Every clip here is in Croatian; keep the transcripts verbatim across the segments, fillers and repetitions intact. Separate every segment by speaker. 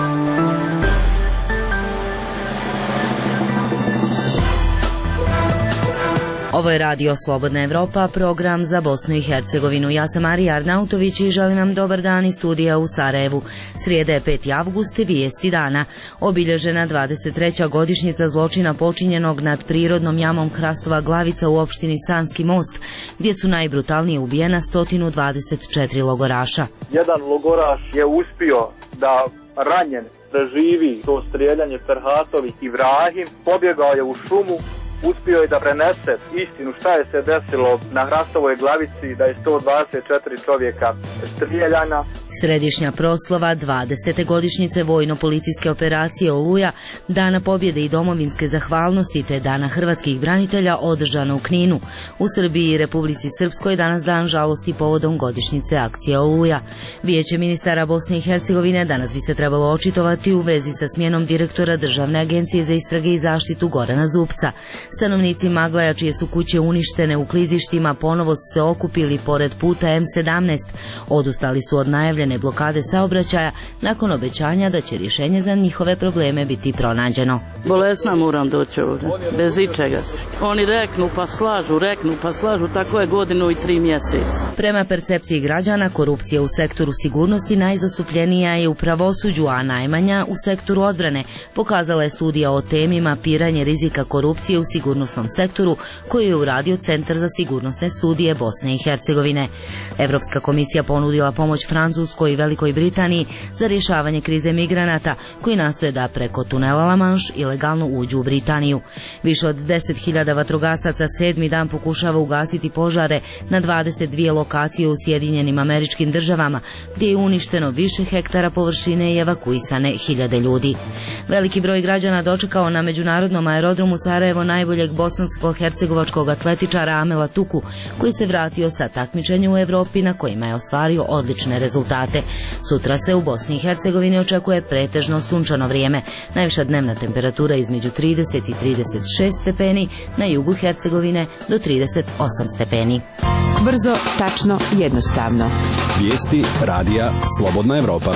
Speaker 1: Ovo je Radio Slobodna Evropa, program za Bosnu i Hercegovinu. Ja sam Marija Arnautović i želim vam dobar dan iz studija u Sarajevu. Srijeda je peti avgust, vijesti dana. Obilježena dvadeset treća godišnjica zločina počinjenog nad prirodnom jamom Hrastova Glavica u opštini Sanski Most, gdje su najbrutalnije ubijena sto dvadeset četiri logoraša.
Speaker 2: Jedan logoraš je uspio da ranjen preživi to strijeljanje Ferhatovi Ibrahim, pobjegao je u šumu, uspio je da prenese istinu šta je se desilo na Hrastovoj Glavici, da je sto dvadeset četiri čovjeka strijeljana.
Speaker 1: Središnja proslava dvadesete godišnjice vojno-policijske operacije Oluja, Dana pobjede i domovinske zahvalnosti te Dana hrvatskih branitelja održana u Kninu. U Srbiji i Republici Srpskoj danas dan žalosti povodom godišnjice akcije Oluja. Vijeće ministara Bosne i Hercegovine danas bi se trebalo očitovati u vezi sa smjenom direktora Državne agencije za istrage i zaštitu Gorana Zupca. Stanovnici Maglaja, čije su kuće uništene u klizištima, ponovo su se okupili pored puta M sedamnaest. Odustali su od najavljene blokade saobraćaja nakon obećanja da će rješenje za njihove probleme biti pronađeno.
Speaker 3: Bolesna moram doći ovdje, bez ičega. Oni reknu pa slažu, reknu pa slažu, tako je godinu i tri mjeseca.
Speaker 1: Prema percepciji građana, korupcija u sektoru sigurnosti najzastupljenija je u pravosuđu, a najmanja u sektoru odbrane, pokazala je studija o temi mapiranje rizika korupcije u sigurnosnom sektoru koju je uradio Centar za sigurnosne studije Bosne i Hercegovine. Evropska komisija ponudila pomoć Francuskoj i Velikoj Britaniji za rješavanje krize migranata koji nastoje da preko tunela La Manche ilegalno uđu u Britaniju. Više od deset hiljada vatrogasaca sedmi dan pokušava ugasiti požare na dvadeset dvije lokacije u Sjedinjenim Američkim Državama, gdje je uništeno više hektara površine i evakuisane hiljade ljudi. Veliki broj građana dočekao na međunarodnom aerodromu Sarajevo najboljeg bosansko-hercegovačkog atletičara Amela Tuku, koji se vratio sa takmičenja u Evropi na kojima je ostvario odlične rezultate. Sutra se u Bosni i Hercegovini očekuje pretežno sunčano vrijeme. Najviša dnevna temperatura između trideset i trideset šest stepeni, na jugu Hercegovine do trideset osam stepeni.
Speaker 4: Brzo, tačno, jednostavno.
Speaker 5: Vijesti radija Slobodna Evropa.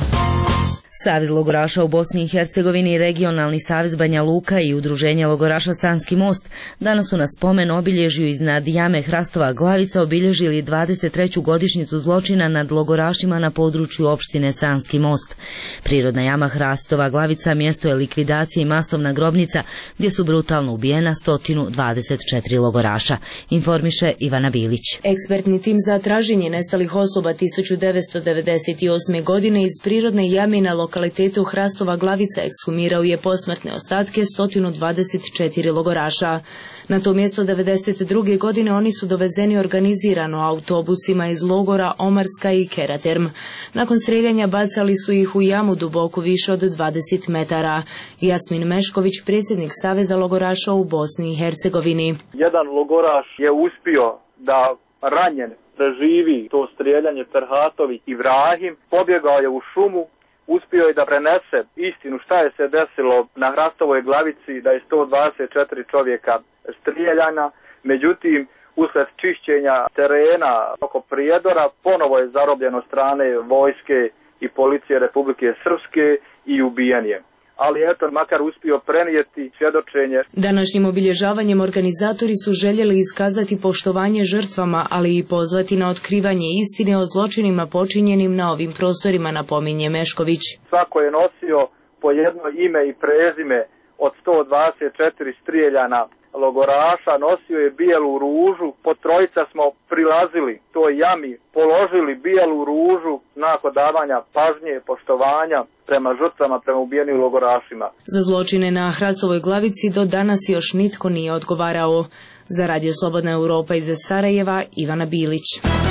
Speaker 1: Savez logoraša u Bosni i Hercegovini, Regionalni savez Banja Luka i Udruženje logoraša Sanski Most danas su na spomen obilježju iznad jame Hrastova Glavica obilježili dvadeset treću godišnjicu zločina nad logorašima na području opštine Sanski Most. Prirodna jama Hrastova Glavica mjesto je likvidacije i masovna grobnica gdje su brutalno ubijena sto dvadeset četiri logoraša, informiše Ivana Bilić.
Speaker 6: Ekspertni tim za traženje nestalih osoba tisuću devetsto devedeset osme. godine iz prirodne jame na lokalitetu Hrastova Glavica ekshumirao je posmrtne ostatke sto dvadeset četiri logoraša. Na to mjesto devedeset druge. godine oni su dovezeni organizirano autobusima iz logora Omarska i Keraterm. Nakon streljanja bacali su ih u jamu duboku više od dvadeset metara. Jasmin Mešković, predsjednik Saveza logoraša u Bosni i Hercegovini.
Speaker 2: Jedan logoraš je uspio da ranjen preživi to strijeljanje Ferhatovi Ibrahim, pobjegao je u šumu, uspio je da prenese istinu šta je se desilo na Hrastovoj Glavici, da je sto dvadeset četiri čovjeka strijeljana. Međutim, usled čišćenja terena oko Prijedora ponovo je zarobljeno strane vojske i policije Republike Srpske i ubijen je. Ali eto, makar uspio prenijeti svjedočenje.
Speaker 6: Današnjim obilježavanjem organizatori su željeli iskazati poštovanje žrtvama, ali i pozvati na otkrivanje istine o zločinima počinjenim na ovim prostorima, napominje Mešković.
Speaker 2: Svako je nosio po jedno ime i prezime od sto dvadeset četiri strijeljana logoraša, nosio je bijelu ružu, po trojica smo prilazili toj jami, položili bijelu ružu nakon davanja pažnje, poštovanja prema žrtvama, prema ubijenim logorašima.
Speaker 6: Za zločine na Hrastovoj Glavici do danas još nitko nije odgovarao. Za Radio Slobodna Europa iz Sarajeva, Ivana Bilić.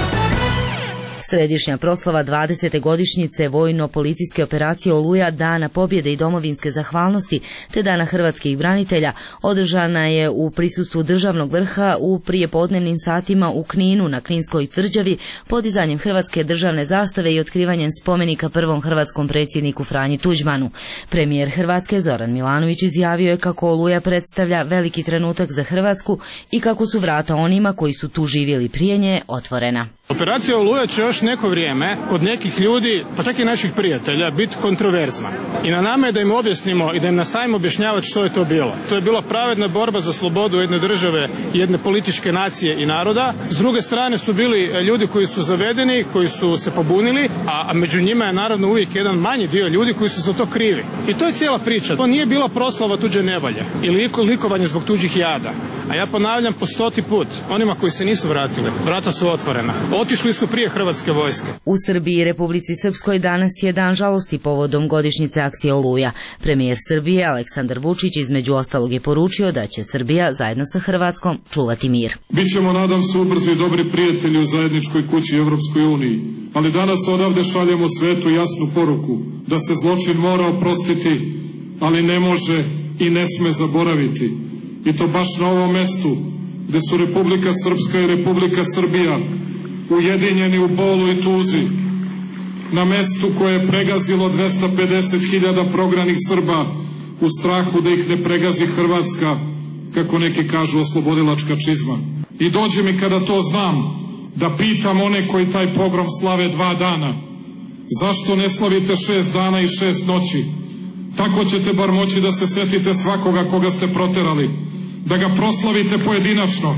Speaker 1: Središnja proslava dvadesete godišnjice vojno-policijske operacije Oluja, Dana pobjede i domovinske zahvalnosti te Dana hrvatskih branitelja održana je u prisustvu državnog vrha u prijepodnevnim satima u Kninu na Kninskoj tvrđavi podizanjem hrvatske državne zastave i otkrivanjem spomenika prvom hrvatskom predsjedniku Franji Tuđmanu. Premijer Hrvatske Zoran Milanović izjavio je kako Oluja predstavlja veliki trenutak za Hrvatsku i kako su vrata onima koji su tu živjeli prije nje otvorena.
Speaker 7: Operacija Oluja će još neko vrijeme kod nekih ljudi, pa čak i naših prijatelja, biti kontroverzna. I na nama je da im objasnimo i da im nastavimo objašnjavati što je to bilo. To je bila pravedna borba za slobodu jedne države, jedne političke nacije i naroda. S druge strane su bili ljudi koji su zavedeni, koji su se pobunili, a, a među njima je naravno uvijek jedan manji dio ljudi koji su za to krivi. I to je cijela priča. To nije bila proslava tuđe nevolje ili likovanje zbog tuđih jada. A ja ponavljam po stoti put, onima koji se nisu vratili, vrata su otvorena. Otišli su prije hrvatske vojske.
Speaker 1: U Srbiji i Republici Srpskoj danas je dan žalosti povodom godišnjice akcije Oluja. Premijer Srbije Aleksandar Vučić između ostalog je poručio da će Srbija zajedno sa Hrvatskom čuvati mir.
Speaker 8: Bićemo, nadam se, ubrzo i dobri prijatelji u zajedničkoj kući Evropskoj uniji, ali danas odavde šaljemo svetu jasnu poruku da se zločin mora oprostiti, ali ne može i ne sme zaboraviti. I to baš na ovom mestu gde su Republika Srpska i Republika Srbija ujedinjeni u bolu i tuzi, na mestu koje je pregazilo dvesta pedeset hiljada prognanih Srba u strahu da ih ne pregazi Hrvatska, kako neki kažu oslobodilačka čizma. I dođe mi kada to znam da pitam one koji taj pogrom slave dva dana, zašto ne slavite šest dana i šest noći? Tako ćete bar moći da se setite svakoga koga ste proterali, da ga proslavite pojedinačno.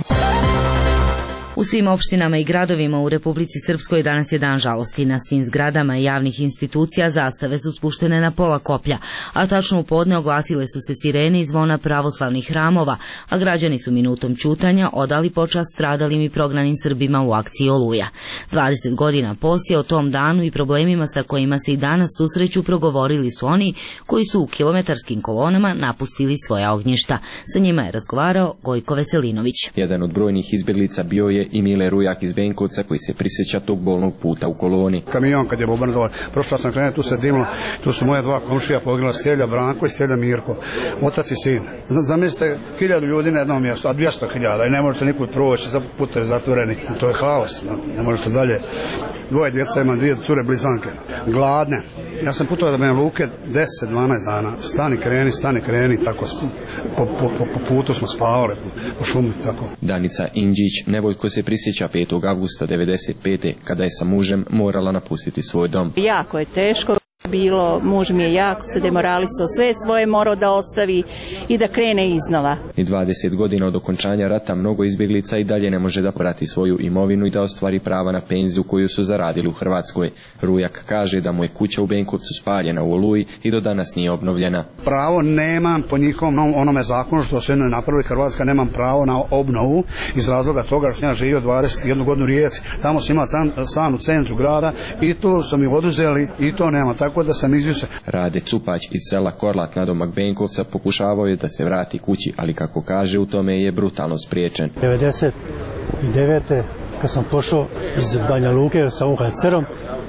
Speaker 1: U svim opštinama i gradovima u Republici Srpskoj danas je dan žalosti. Na svim zgradama javnih institucija zastave su spuštene na pola koplja, a tačno u podne oglasile su se sirene i zvona pravoslavnih hramova, a građani su minutom ćutanja odali počast stradalim i prognanim Srbima u akciji Oluja. dvadeset godina poslije o tom danu i problemima sa kojima se i danas susreću progovorili su oni koji su u kilometarskim kolonama napustili svoja ognjišta. Sa njima je razgovarao Gojko Veselinović.
Speaker 9: Jedan od brojnih izbjeglica bio je i Mile Rujak iz Benkovca koji se prisjeća tog bolnog puta u koloni.
Speaker 10: Kamion kad je bombardovan, prošla sam krenuo, tu se dimlo, tu su moja dva komšija poginula, Stelja Branko i Stelja Mirko, otac i sin. Zamislite hiljadu ljudi na jednom mjestu, a dvjesto hiljada i ne možete nikud proći, putevi zatvoreni, to je haos, ne možete dalje. Dvoje djeca imam, dvije cure blizanke, gladne. Ja sam putovao da Banja Luke deset dvanaest dana, stani kreni, stani kreni, tako po, po, po, po putu smo spavali, po, po šumi, tako.
Speaker 9: Danica Inđić nevoljko se prisjeća petog avgusta devedeset pete kada je sa mužem morala napustiti svoj dom.
Speaker 11: Jako je teško bilo, muž mi je jako se demoralisao, sve svoje morao da ostavi i da krene iznova.
Speaker 9: I dvadeset godina od okončanja rata mnogo izbjeglica i dalje ne može da prati svoju imovinu i da ostvari prava na penziju koju su zaradili u Hrvatskoj. Rujak kaže da mu je kuća u Benkovcu spaljena u Oluji i do danas nije obnovljena.
Speaker 10: Pravo nemam po njihovom onome zakonu što se ne napravili Hrvatska, nemam pravo na obnovu iz razloga toga što sam ja živio dvadeset jednu godinu u Rijeci. Tamo sam imao stan u centru grada i to su mi oduzeli i to nema. Tako da sam izvise.
Speaker 9: Rade Cupać iz sela Korlat nadomak Benkovca pokušavao je da se vrati kući, ali kako kaže u tome je brutalno spriječen.
Speaker 12: devedeset devete kad sam pošao iz Banja Luke sa U H C-om,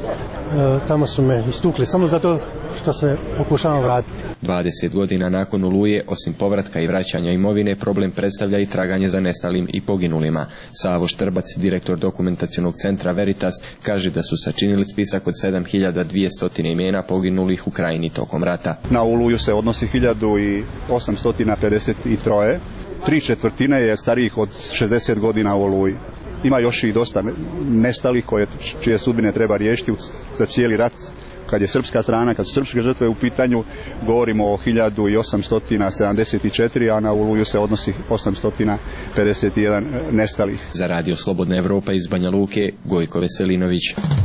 Speaker 12: tamo su me istukli samo zato što se pokušavam vratiti.
Speaker 9: dvadeset godina nakon Oluje, osim povratka i vraćanja imovine, problem predstavlja i traganje za nestalim i poginulima. Savo Štrbac, direktor dokumentacionog centra Veritas, kaže da su sačinili spisak od sedam hiljada dvjesto imena poginulih u Krajini tokom rata.
Speaker 13: Na Oluju se odnosi hiljadu osamsto pedeset tri. Tri četvrtine je starijih od šezdeset godina u Oluji. Ima još i dosta nestalih koje, čije sudbine treba riješiti za cijeli rat. Kad je srpska strana, kad su srpske žrtve u pitanju, govorimo o hiljadu osamsto sedamdeset četiri, a na Oluju se odnosi osamsto pedeset jedan nestalih.
Speaker 9: Za Radio Slobodna Evropa iz Banja Luke, Gojko Veselinović.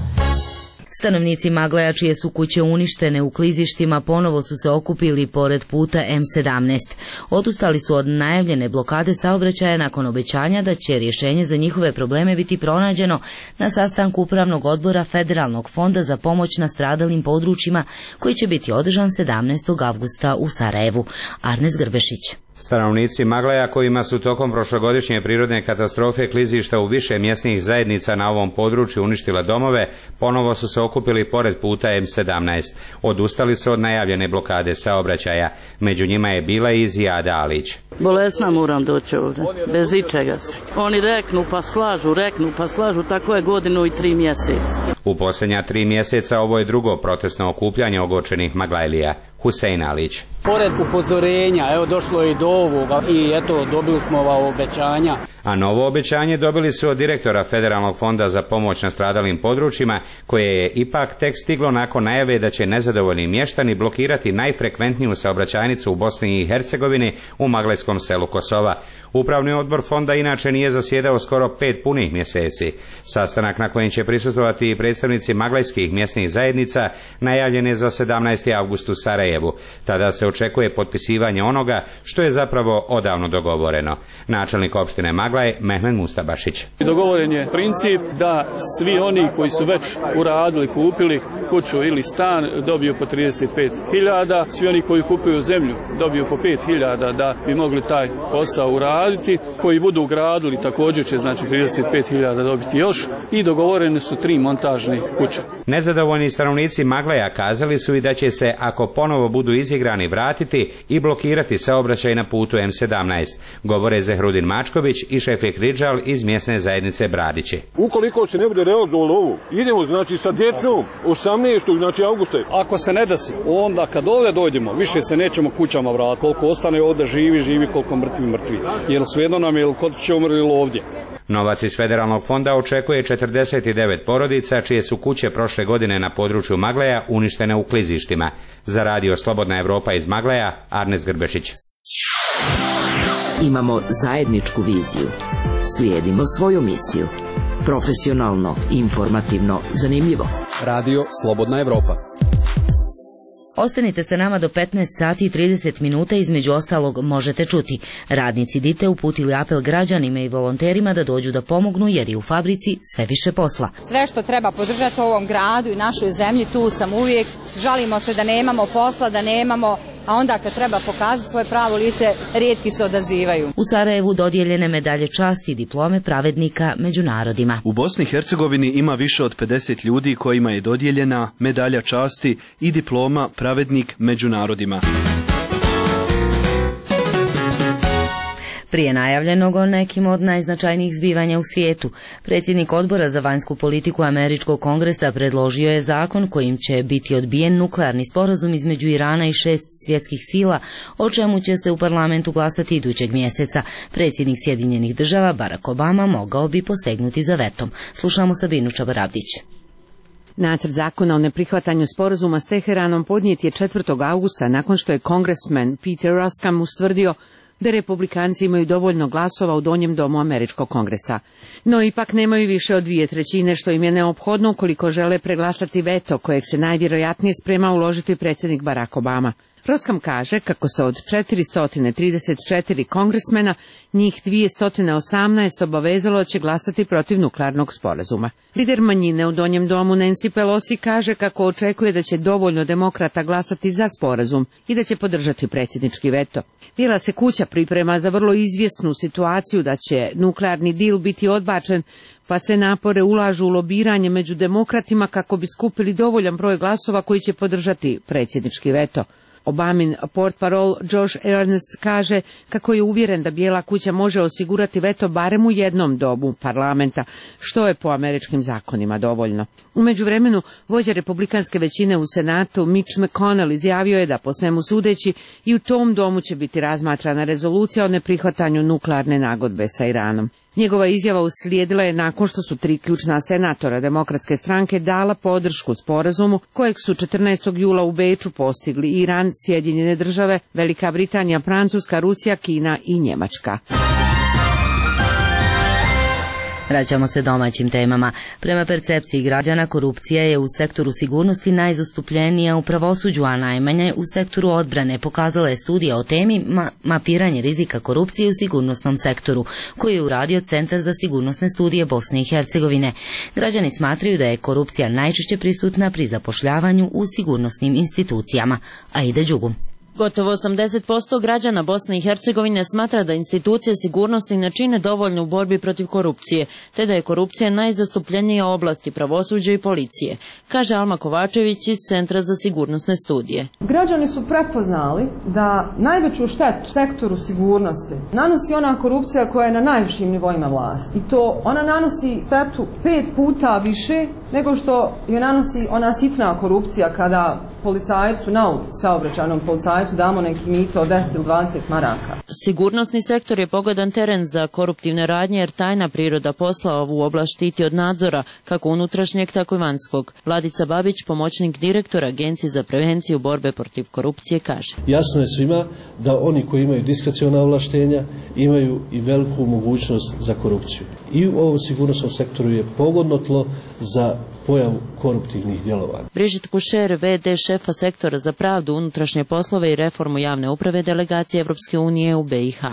Speaker 1: Stanovnici Magleja, čije su kuće uništene u klizištima, ponovo su se okupili pored puta M sedamnaest. Odustali su od najavljene blokade saobraćaja nakon obećanja da će rješenje za njihove probleme biti pronađeno na sastanku Upravnog odbora Federalnog fonda za pomoć nastradalim područjima koji će biti održan sedamnaestog avgusta u Sarajevu. Arnes Grbešić.
Speaker 14: Stanovnici Magleja, kojima su tokom prošlogodišnje prirodne katastrofe klizišta u više mjesnih zajednica na ovom području uništila domove, ponovo su se okupili pored puta M sedamnaest. Odustali su od najavljene blokade saobraćaja. Među njima je bila i Zijada Alić.
Speaker 3: Bolesna moram doći ovdje, bez ičega. Oni reknu pa slažu, reknu pa slažu, tako je godinu i tri mjeseca.
Speaker 14: U posljednja tri mjeseca ovo je drugo protestno okupljanje ogorčenih Maglajlija. Husein Alić.
Speaker 15: Pored upozorenja, evo došlo je i do ovoga i eto dobili smo ova obećanja.
Speaker 14: A novo obećanje dobili su od direktora Federalnog fonda za pomoć nastradalim područjima, koje je ipak tek stiglo nakon najave da će nezadovoljni mještani blokirati najfrekventniju saobraćajnicu u Bosni i Hercegovini u maglajskom selu Kosova. Upravni odbor fonda inače nije zasjedao skoro pet punih mjeseci. Sastanak na kojem će prisustvovati i predstavnici maglajskih mjesnih zajednica najavljen je za sedamnaesti avgust u Sarajevu. Tada se očekuje potpisivanje onoga što je zapravo odavno dogovoreno. Načelnik opštine Maglaj Mehmed Mustabašić.
Speaker 16: Dogovoren je princip da svi oni koji su već uradili, kupili kuću ili stan dobiju po trideset pet hiljada, svi oni koji kupuju zemlju dobiju po pet hiljada da bi mogli taj posao uraditi, koji budu ugradili također će znači trideset pet hiljada dobiti još i dogovorene su tri montažne kuće.
Speaker 14: Nezadovoljni stanovnici Maglaja kazali su i da će se, ako ponovo budu izigrani, vratiti i blokirati saobraćaj na putu M sedamnaest, govore Zehrudin Mačković i Šefik Ridžal iz mjesne zajednice Bradići.
Speaker 17: Ukoliko se ne bude realizovalo ovo, idemo znači sa djecom osamnaestog znači avgusta.
Speaker 16: Ako se ne desi, onda kad ovdje dođemo, više se nećemo kućama vratiti. Koliko ostane ovdje živi, živi, koliko mrtvi, mrtvi. Jer svejedno nam je ili kod će umrli ili ovdje.
Speaker 14: Novac iz Federalnog fonda očekuje četrdeset devet porodica čije su kuće prošle godine na području Maglaja uništene u klizištima. Za radio Slobodna Evropa iz Maglaja, Arnes Grbešić.
Speaker 4: Imamo zajedničku viziju. Slijedimo svoju misiju. Profesionalno, informativno, zanimljivo.
Speaker 5: Radio Slobodna Evropa.
Speaker 1: Ostanite sa nama do petnaest sati i trideset minuta, između ostalog možete čuti. Radnici Dite uputili apel građanima i volonterima da dođu da pomognu jer je u fabrici sve više posla.
Speaker 18: Sve što treba podržati u ovom gradu i našoj zemlji, tu sam uvijek. Žalimo se da nemamo posla, da nemamo, a onda kad treba pokazati svoje pravo lice, rijetki se odazivaju.
Speaker 1: U Sarajevu dodijeljene medalje časti i diplome pravednika među narodima.
Speaker 19: U Bosni i Hercegovini ima više od pedeset ljudi kojima je dodijeljena medalja časti i diploma pravednik među narodima.
Speaker 1: Prije najavljenog o nekim od najznačajnijih zbivanja u svijetu, predsjednik Odbora za vanjsku politiku Američkog kongresa predložio je zakon kojim će biti odbijen nuklearni sporazum između Irana i šest svjetskih sila, o čemu će se u parlamentu glasati idućeg mjeseca. Predsjednik Sjedinjenih država Barack Obama mogao bi posegnuti za vetom. Slušamo Sabinu Čabaravdić.
Speaker 4: Nacrt zakona o neprihvatanju sporazuma s Teheranom podnijet je četvrtog avgusta nakon što je kongresmen Peter Roskam ustvrdio da republikanci imaju dovoljno glasova u donjem domu Američkog kongresa. No ipak nemaju više od dvije trećine, što im je neophodno ukoliko žele preglasati veto kojeg se najvjerojatnije sprema uložiti predsjednik Barack Obama. Roskam kaže kako se od četiristo trideset četiri kongresmena njih dvjesto osamnaest obavezalo da će glasati protiv nuklearnog sporazuma. Lider manjine u donjem domu Nancy Pelosi kaže kako očekuje da će dovoljno demokrata glasati za sporazum i da će podržati predsjednički veto. Bijela se kuća priprema za vrlo izvjesnu situaciju da će nuklearni dil biti odbačen, pa se napore ulažu u lobiranje među demokratima kako bi skupili dovoljan broj glasova koji će podržati predsjednički veto. Obamin portparol Josh Earnest kaže kako je uvjeren da Bijela kuća može osigurati veto barem u jednom domu parlamenta, što je po američkim zakonima dovoljno. U međuvremenu, vođa republikanske većine u Senatu Mitch McConnell izjavio je da po svemu sudeći i u tom domu će biti razmatrana rezolucija o neprihvatanju nuklearne nagodbe sa Iranom. Njegova izjava uslijedila je nakon što su tri ključna senatora demokratske stranke dala podršku sporazumu kojeg su četrnaestog jula u Beču postigli Iran, Sjedinjene države, Velika Britanija, Francuska, Rusija, Kina i Njemačka.
Speaker 1: Vraćamo se domaćim temama. Prema percepciji građana, korupcija je u sektoru sigurnosti najzastupljenija u pravosuđu, a najmanje u sektoru odbrane, pokazala je studija o temi ma mapiranje rizika korupcije u sigurnosnom sektoru, koji je uradio Centar za sigurnosne studije Bosne i Hercegovine. Građani smatraju da je korupcija najčešće prisutna pri zapošljavanju u sigurnosnim institucijama. A ide Đugum.
Speaker 20: Gotovo osamdeset posto građana Bosne i Hercegovine smatra da institucije sigurnosti ne čine dovoljno u borbi protiv korupcije, te da je korupcija najzastupljenija u oblasti pravosuđa i policije, kaže Alma Kovačević iz Centra za sigurnosne studije.
Speaker 21: Građani su prepoznali da najveću štetu sektoru sigurnosti nanosi ona korupcija koja je na najvišim nivoima vlasti. I to ona nanosi štetu pet puta više nego što je nanosi ona sitna korupcija kada policajcu na ulici, saobraćajnom policajcu damo neki mito od deset ili dvadeset maraka.
Speaker 20: Sigurnosni sektor je pogodan teren za koruptivne radnje jer tajna priroda posla ovu oblast štiti od nadzora, kako unutrašnjeg, tako i vanjskog. Vladica Babić, pomoćnik direktora Agencije za prevenciju borbe protiv korupcije, kaže.
Speaker 22: Jasno je svima da oni koji imaju diskreciona ovlaštenja imaju i veliku mogućnost za korupciju. I u ovom sigurnosnom sektoru je pogodno tlo za pojavu koruptivnih djelovanja.
Speaker 20: Brigitte Kušer, ve de šefa sektora za pravdu, unutrašnje poslove i reformu javne uprave delegacije Evropske unije u be i ha.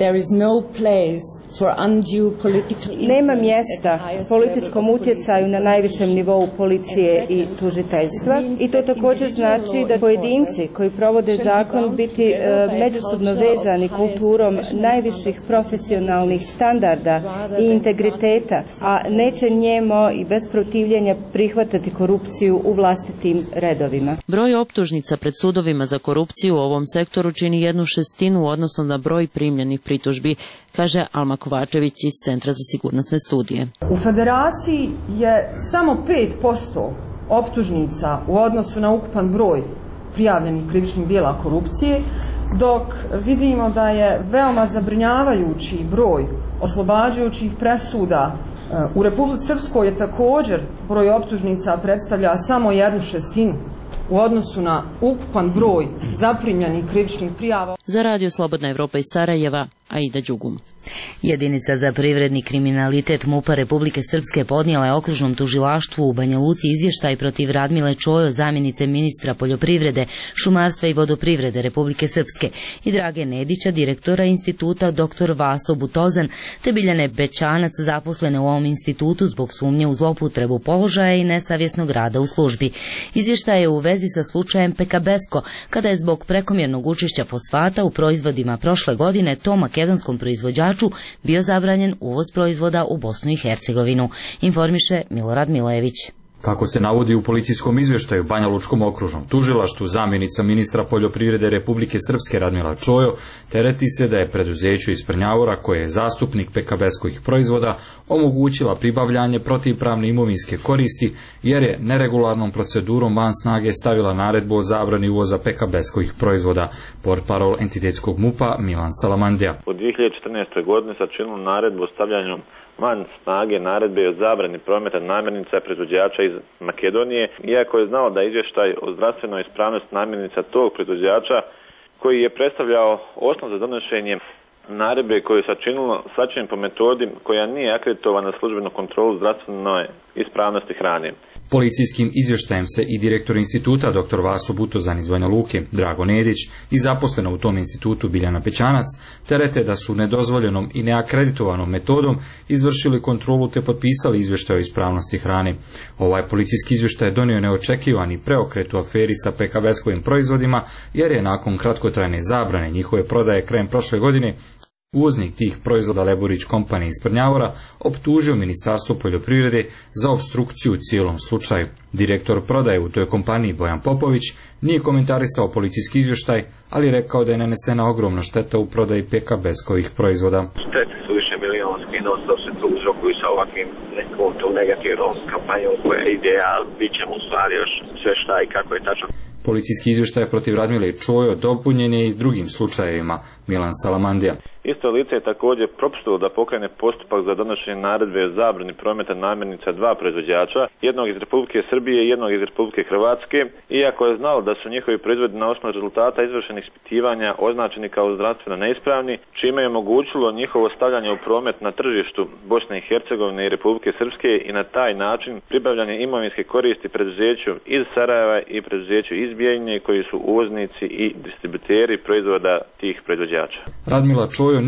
Speaker 23: Nema mjesta političkom utjecaju na najvišem nivou policije i tužiteljstva i to također znači da pojedinci koji provode zakon biti e, međusobno vezani kulturom najviših profesionalnih standarda i integriteta, a neće njemo i bez protivljenja prihvatati korupciju u vlastitim redovima.
Speaker 20: Broj optužnica pred sudovima za korupciju u ovom sektoru čini jednu šestinu u odnosu na broj primljenih pritužbi, kaže Alma Kovačević iz Centra za sigurnosne studije.
Speaker 21: U Federaciji je samo pet posto optužnica u odnosu na ukupan broj prijavljenih krivičnih djela korupcije, dok vidimo da je veoma zabrinjavajući broj oslobađajućih presuda. U Republici Srpskoj je također broj optužnica predstavlja samo jednu šestinu u odnosu na ukupan broj zaprimljenih krivičnih prijava.
Speaker 20: Za Radio Slobodna Evropa iz Sarajeva, Aida Đugum.
Speaker 1: Jedinica za privredni kriminalitet MUP-a Republike Srpske podnijela je okružnom tužilaštvu u Banja Luci izvještaj protiv Radmile Čojo, zamjenice ministra poljoprivrede, šumarstva i vodoprivrede Republike Srpske, i Drage Nedića, direktora instituta doktor Vaso Butozan, te Biljane Bećanac, zaposlene u ovom institutu zbog sumnje u zloupotrebu položaja i nesavjesnog rada u službi. Izvještaj je u vezi sa slučajem Pekabesko, kada je zbog prekomjernog učešća fosfata u proizvodima prošle godine tom makedonskom proizvođaču bio zabranjen uvoz proizvoda u Bosnu i Hercegovinu, informiše Milorad Milojević.
Speaker 24: Kako se navodi u policijskom izvještaju Banja Lučkom okružnom tužilaštvu, zamjenica ministra poljoprivrede Republike Srpske Radmila Čojo tereti se da je preduzeću iz Prnjavora, koje je zastupnik Pekabeskovih proizvoda, omogućila pribavljanje protivpravne imovinske koristi jer je neregularnom procedurom van snage stavila naredbu o zabrani uvoza Pekabeskovih proizvoda. Portparol entitetskog MUP-a Milan Salamandija.
Speaker 25: U dvije hiljade četrnaestoj. godini sačinilo naredbu o stavljanju van snage naredbe o zabrani prometa namirnica proizvođača iz Makedonije, iako je znao da izvještaj o zdravstvenoj ispravnosti namirnica tog proizvođača, koji je predstavljao osnov za donošenje naredbe koju je sačinilo, sačinjen po metodi koja nije akreditovana na službenu kontrolu zdravstvenoj ispravnosti hrane.
Speaker 24: Policijskim izvještajem se i direktor instituta doktor Vaso Butozan iz Banja Luke, Drago Nedić, i zaposlena u tom institutu Biljana Pećanac terete da su nedozvoljenom i neakreditovanom metodom izvršili kontrolu te potpisali izvještaj o ispravnosti hrane. Ovaj policijski izvještaj je donio neočekivani preokret u aferi sa Pekabeskovim proizvodima, jer je nakon kratkotrajne zabrane njihove prodaje krajem prošle godine uvoznik tih proizvoda Leburić Company iz Prnjavora optužio Ministarstvo poljoprivrede za opstrukciju u cijelom slučaju. Direktor prodaje u toj kompaniji Bojan Popović nije komentarisao policijski izvještaj, ali rekao da je nanesena ogromna šteta u prodaji Pekabeskovih proizvoda.
Speaker 26: Štete su više milijonski, no što se tu uzrokuju sa ovakvim nekom tu negativnom kampanjom koja ide, ali bit ćemo u stvari još sve šta i kako je tačno.
Speaker 24: Policijski izvještaj protiv Radmile Čojo dopunjen je i drugim slučajevima. Milan Salamandija.
Speaker 25: Isto lice je također propustilo da pokrene postupak za donošenje naredbe o zabrani prometa namirnica dva proizvođača, jednog iz Republike Srbije i jednog iz Republike Hrvatske, iako je znalo da su njihovi proizvodi na osnovu rezultata izvršenih ispitivanja označeni kao zdravstveno neispravni, čime je omogućilo njihovo stavljanje u promet na tržištu Bosne i Hercegovine i Republike Srpske i na taj način pribavljanje imovinske koristi preduzeću iz Sarajeva i preduzeću iz Bijeljine, koji su uvoznici i distributeri proizvoda tih proizvođača.
Speaker 24: Radmila Čojo nije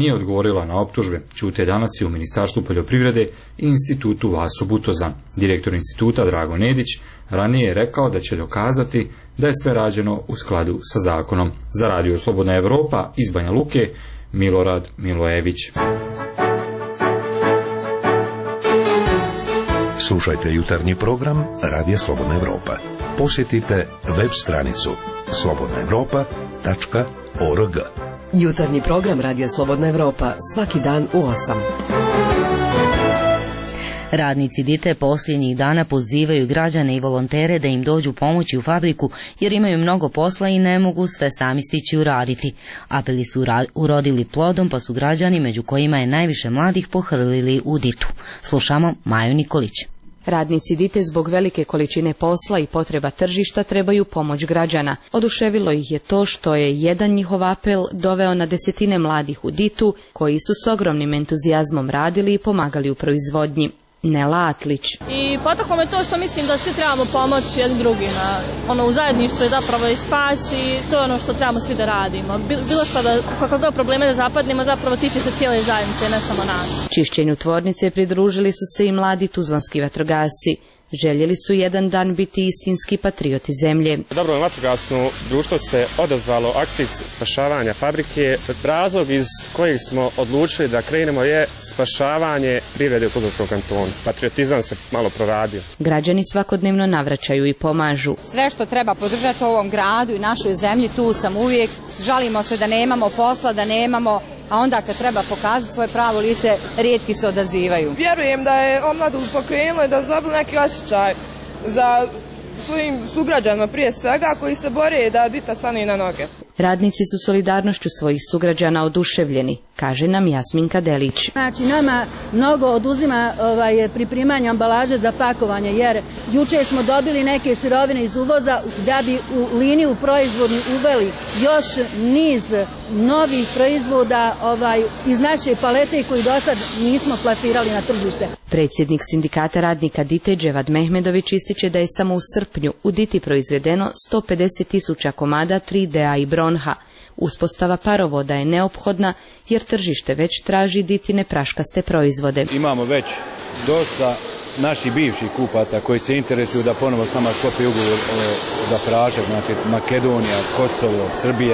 Speaker 24: nije odgovorila na optužbe. Ćute danas i u Ministarstvu poljoprivrede i Institutu Vaso Butozan. Direktor instituta Drago Nedić ranije je rekao da će dokazati da je sve rađeno u skladu sa zakonom. Za Radio Slobodna Evropa iz Banja Luke, Milorad Milojević.
Speaker 2: Slušajte jutarnji program Radija Slobodna Evropa. Posjetite web stranicu slobodna evropa tačka org.
Speaker 6: Jutarnji program Radija Slobodna Evropa svaki dan u osam.
Speaker 1: Radnici Dite posljednjih dana pozivaju građane i volontere da im dođu pomoći u fabriku jer imaju mnogo posla i ne mogu sve sami stići uraditi. Apeli su urodili plodom pa su građani, među kojima je najviše mladih, pohrlili u Ditu. Slušamo Maju Nikolić.
Speaker 7: Radnici Dite zbog velike količine posla i potreba tržišta trebaju pomoć građana. Oduševilo ih je to što je jedan njihov apel doveo na desetine mladih u Ditu koji su s ogromnim entuzijazmom radili i pomagali u proizvodnji. Nela Atlić.
Speaker 8: I potaklo me to što mislim da svi trebamo pomoći jedni drugima. Ono, u zajedništvu je zapravo i spas i to je ono što trebamo svi da radimo. Bilo što da, kako do probleme da zapadnemo, zapravo tiče se cijele zajednice, ne samo nas.
Speaker 7: Čišćenju tvornice pridružili su se i mladi tuzlanski vatrogasci. Željeli su jedan dan biti istinski patrioti zemlje.
Speaker 10: Dobrovoljno vatrogasno društvo se odazvalo akciji spašavanja fabrike. Razlog iz kojeg smo odlučili da krenemo je spašavanje privrede u Tuzlanskom kantonu. Patriotizam se malo proradio.
Speaker 7: Građani svakodnevno navraćaju i pomažu.
Speaker 18: Sve što treba podržati u ovom gradu i našoj zemlji, tu sam uvijek. Žalimo se da nemamo posla, da nemamo, a onda kad treba pokazati svoje pravo lice, rijetki se odazivaju.
Speaker 11: Vjerujem da je omladinu pokrenulo i da dobili neki osjećaj za svojim sugrađanima prije svega koji se bore da Dita stane na noge.
Speaker 7: Radnici su solidarnošću svojih sugrađana oduševljeni, kaže nam Jasminka Delić.
Speaker 27: Znači nama mnogo oduzima ovaj, pripremanje ambalaže za pakovanje, jer juče smo dobili neke sirovine iz uvoza da bi u liniju proizvodnju uveli još niz novih proizvoda ovaj, iz naše palete koji do sad nismo plasirali na tržište.
Speaker 7: Predsjednik sindikata radnika Dite Dževad Mehmedović ističe da je samo u srpnju u Diti proizvedeno sto pedeset tisuća komada tri D A i Bronha. Uspostava parovoda je neophodna jer tržište već traži Ditine praškaste proizvode.
Speaker 28: Imamo već dosta naših bivših kupaca koji se interesuju da ponovo s nama sklope ugovor za prašak, znači Makedonija, Kosovo, Srbija.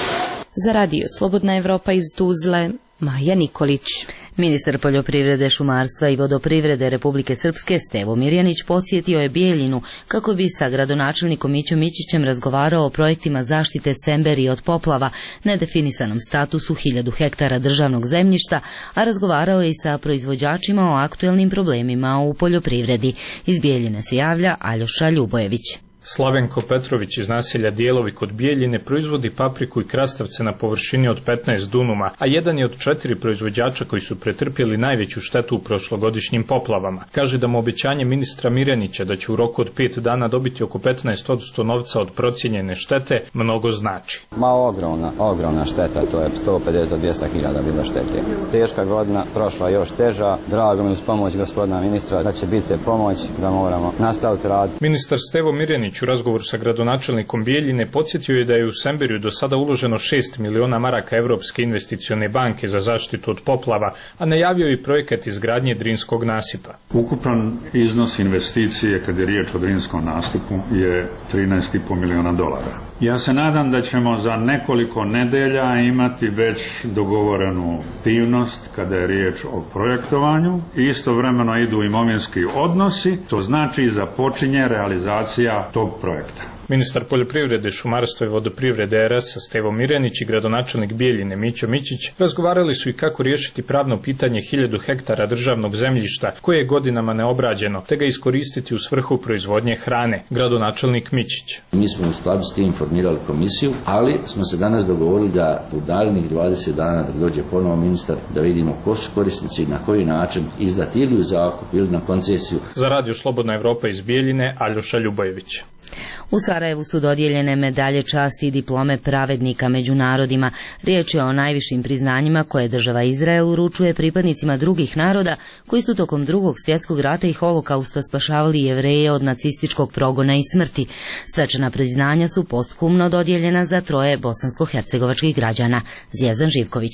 Speaker 7: Za Radio Slobodna Evropa iz Tuzle, Maja Nikolić.
Speaker 1: Ministar poljoprivrede, šumarstva i vodoprivrede Republike Srpske Stevo Mirjanić podsjetio je Bijeljinu kako bi sa gradonačelnikom Mićom Mićićem razgovarao o projektima zaštite Semberi od poplava, nedefinisanom statusu hiljadu hektara državnog zemljišta, a razgovarao je i sa proizvođačima o aktuelnim problemima u poljoprivredi. Iz Bijeljine se javlja Aljoša Ljubojević.
Speaker 29: Slavenko Petrović iz naselja Dijelovi kod Bijeljine proizvodi papriku i krastavce na površini od petnaest dunuma, a jedan je od četiri proizvođača koji su pretrpjeli najveću štetu u prošlogodišnjim poplavama. Kaže da mu obećanje ministra Mirjanića da će u roku od pet dana dobiti oko petnaest posto novca od procijenjene štete mnogo znači.
Speaker 30: Ma ogromna, ogromna šteta, to je sto pedeset do dvjesto hiljada bilo štete. Teška godina, prošla još teža. Drago mi uz pomoć gospodina ministra da će biti pomoć da moramo nastaviti rad.
Speaker 29: Ministar Stevo Mirjanić u razgovoru sa gradonačelnikom Bijeljine podsjetio je da je u Semberiju do sada uloženo šest miliona maraka Evropske investicione banke za zaštitu od poplava, a najavio i projekat izgradnje Drinskog nasipa.
Speaker 31: Ukupan iznos investicije kad je riječ o Drinskom nasipu je trinaest i po miliona dolara. Ja se nadam da ćemo za nekoliko nedelja imati već dogovorenu aktivnost kada je riječ o projektovanju. Istovremeno idu imovinski odnosi, to znači započinje realizacija tog projekta.
Speaker 29: Ministar poljoprivrede, šumarstva i vodoprivrede R S Stevo Mirjanić i gradonačelnik Bijeljine Mićo Mićić razgovarali su i kako riješiti pravno pitanje hiljadu hektara državnog zemljišta koje je godinama neobrađeno, te ga iskoristiti u svrhu proizvodnje hrane. Gradonačelnik Mićić.
Speaker 32: Mi smo u skladu s tim formirali komisiju, ali smo se danas dogovorili da u daljnjih dvadeset dana da dođe ponovo ministar da vidimo ko su korisnici i na koji način izdati ili u zakup ili na koncesiju.
Speaker 29: Za Radio Slobodna Evropa iz Bijeljine, Aljoša Ljubojević.
Speaker 1: U Sarajevu su dodijeljene medalje časti i diplome pravednika među narodima. Riječ je o najvišim priznanjima koje država Izrael uručuje pripadnicima drugih naroda koji su tokom drugog svjetskog rata i holokausta spašavali Jevreje od nacističkog progona i smrti. Svečana priznanja su posthumno dodijeljena za troje bosansko-hercegovačkih građana. Zvjezdan Živković.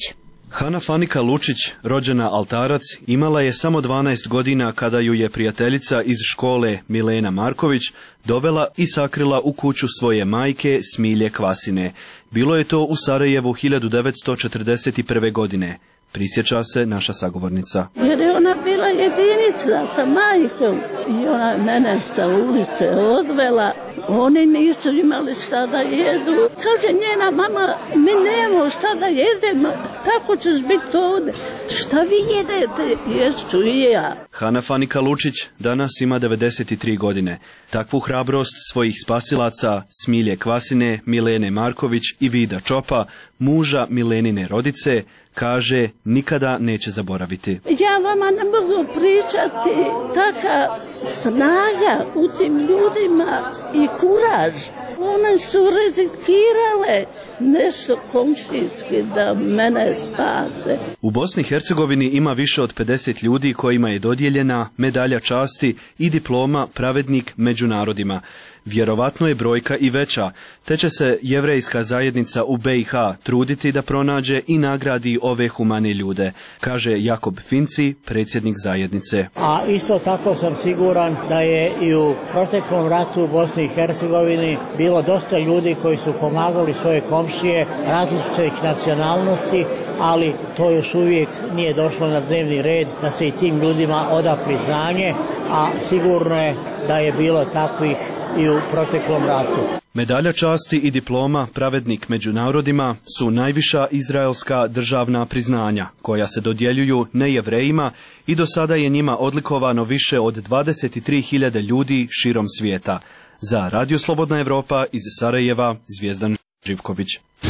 Speaker 3: Hana Fanika Lučić, rođena Altarac, imala je samo dvanaest godina kada ju je prijateljica iz škole Milena Marković dovela i sakrila u kuću svoje majke Smilje Kvasine. Bilo je to u Sarajevu hiljadu devetsto četrdeset prve. godine. Prisjeća se naša sagovornica.
Speaker 4: Jer je ona bila jedinica sa majkom i ona mene sa ulice odvela. Oni nisu imali šta da jedu. Kaže njena mama, mi nemamo šta da jedemo. Kako ćeš biti ovdje? Šta vi jedete? Jesu i ja.
Speaker 3: Hana Fanika Lučić danas ima devedeset tri godine. Takvu hrabrost svojih spasilaca Smilje Kvasine, Milene Marković i Vida Čopa, muža Milenine rodice, kaže nikada neće zaboraviti.
Speaker 4: Ja vama ne mogu pričati taka snaga u tim ljudima i kuraž. One su rizikirale nešto komšijski da mene spase.
Speaker 3: U Bosni i Hercegovini ima više od pedeset ljudi kojima je dodijeljena medalja časti i diploma Pravednik među narodima. Vjerovatno je brojka i veća, te će se jevrejska zajednica u be i ha truditi da pronađe i nagradi ove humane ljude, kaže Jakob Finci, predsjednik zajednice.
Speaker 5: A isto tako sam siguran da je i u proteklom ratu u Bosni i Hercegovini bilo dosta ljudi koji su pomagali svoje komšije različitih nacionalnosti, ali to još uvijek nije došlo na dnevni red da se i tim ljudima oda priznanje, a sigurno je da je bilo takvih i u proteklom ratu.
Speaker 3: Medalja časti i diploma Pravednik među narodima su najviša izraelska državna priznanja, koja se dodjeljuju nejevrejima i do sada je njima odlikovano više od dvadeset tri hiljade ljudi širom svijeta. Za Radio Slobodna Evropa iz Sarajeva, Zvijezdan Živković.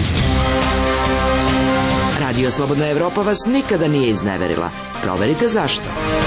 Speaker 6: Radio Slobodna Evropa vas nikada nije izneverila. Proverite zašto.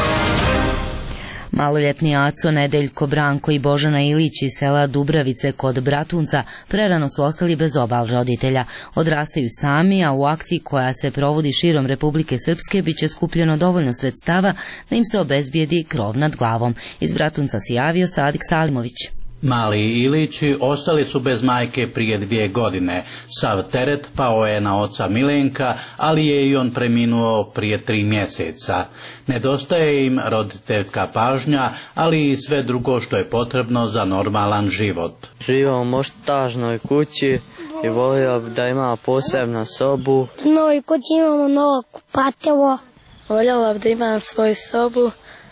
Speaker 1: Maloljetni Aco, Nedeljko, Branko i Božana Ilić iz sela Dubravice kod Bratunca prerano su ostali bez oba roditelja. Odrastaju sami, a u akciji koja se provodi širom Republike Srpske bit će skupljeno dovoljno sredstava da im se obezbijedi krov nad glavom. Iz Bratunca se javio Sadik Salimović.
Speaker 9: Mali Ilići ostali su bez majke prije dvije godine. Sav teret pao je na oca Milenka, ali je i on preminuo prije tri mjeseca. Nedostaje im roditeljska pažnja, ali i sve drugo što je potrebno za normalan život.
Speaker 12: Živimo u moštažnoj kući i volio bi da ima posebnu sobu.
Speaker 13: U novoj kući imamo novo kupatilo.
Speaker 14: Voljela bi da imam svoju sobu,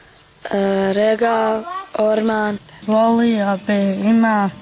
Speaker 14: e, regal, orman.
Speaker 13: Volio bi ima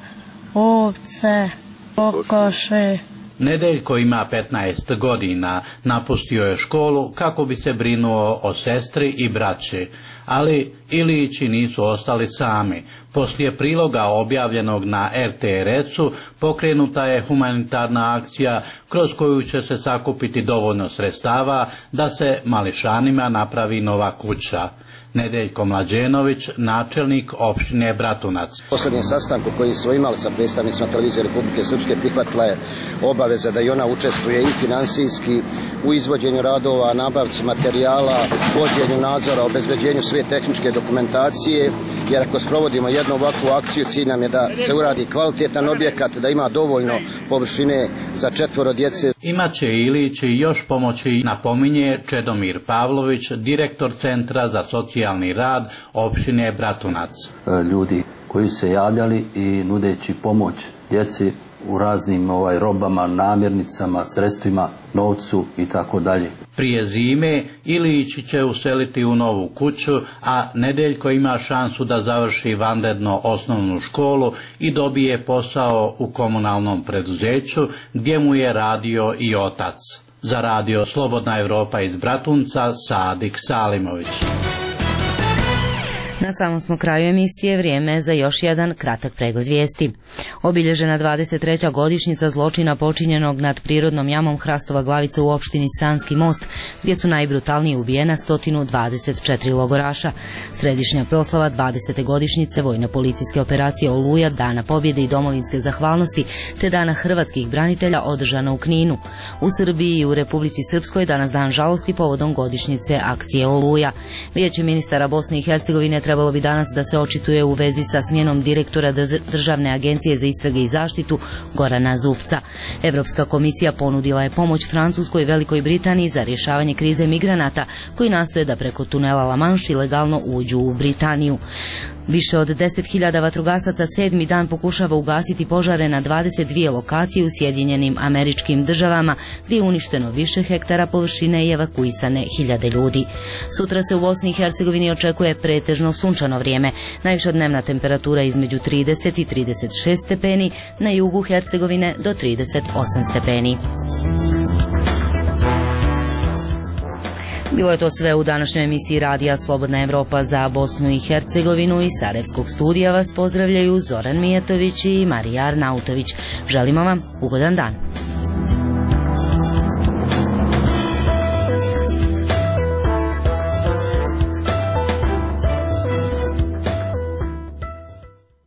Speaker 13: ovce, kokoše.
Speaker 9: Nedeljko ima petnaest godina, napustio je školu kako bi se brinuo o sestri i braći, ali Ilići nisu ostali sami. Poslije priloga objavljenog na er te er es-u pokrenuta je humanitarna akcija kroz koju će se sakupiti dovoljno sredstava da se mališanima napravi nova kuća. Nedeljko Mlađenović, načelnik opštine Bratunac.
Speaker 15: U posljednjem sastanku koji smo imali sa predstavnicima televizije Republike Srpske prihvatila je obaveza da i ona učestvuje i finansijski u izvođenju radova, nabavci materijala, vođenju nadzora, obezbeđenju sve tehničke dokumentacije, jer ako sprovodimo jednu ovakvu akciju, cilj nam je da se uradi kvalitetan objekat, da ima dovoljno površine za četvoro djece.
Speaker 9: Imaće Ilić i još pomoći, napominje Čedomir Pavlović, direktor Centra za socijalni rad opštine Bratunac.
Speaker 16: Ljudi koji se javljali i nudeći pomoć djeci u raznim ovaj robama, namirnicama, sredstvima, novcu i tako dalje.
Speaker 9: Prije zime Ilići će useliti u novu kuću, a Nedeljko ima šansu da završi vanredno osnovnu školu i dobije posao u komunalnom preduzeću gdje mu je radio i otac. Za Radio Slobodna Evropa iz Bratunca, Sadik Salimović.
Speaker 1: Na samom smo kraju emisije, vrijeme za još jedan kratak pregled vijesti. Obilježena dvadeset treća godišnjica zločina počinjenog nad prirodnom jamom Hrastova Glavica u opštini Sanski Most, gdje su najbrutalnije ubijena sto dvadeset četiri logoraša. Središnja proslava dvadesete godišnjice vojno-policijske operacije Oluja, Dana pobjede i domovinske zahvalnosti, te Dana hrvatskih branitelja održana u Kninu. U Srbiji i u Republici Srpskoj danas dan žalosti povodom godišnjice akcije Oluja. Vijeće ministara Bosne i Hercegovine trebalo bi danas da se očituje u vezi sa smjenom direktora Državne agencije za istrage i zaštitu Gorana Zupca. Evropska komisija ponudila je pomoć Francuskoj i Velikoj Britaniji za rješavanje krize migranata koji nastoje da preko tunela La Manche ilegalno uđu u Britaniju. Više od deset hiljada vatrogasaca sedmi dan pokušava ugasiti požare na dvadeset dvije lokacije u Sjedinjenim Američkim Državama, gdje je uništeno više hektara površine i evakuisane hiljade ljudi. Sutra se u Bosni i Hercegovini očekuje pretežno sunčano vrijeme. Najviša dnevna temperatura između trideset i trideset šest stepeni, na jugu Hercegovine do trideset osam stepeni. Bilo je to sve u današnjoj emisiji Radija Slobodna Evropa za Bosnu i Hercegovinu. Iz Sarajevskog studija vas pozdravljaju Zoran Mijetović i Marija Arnautović. Želimo vam ugodan dan.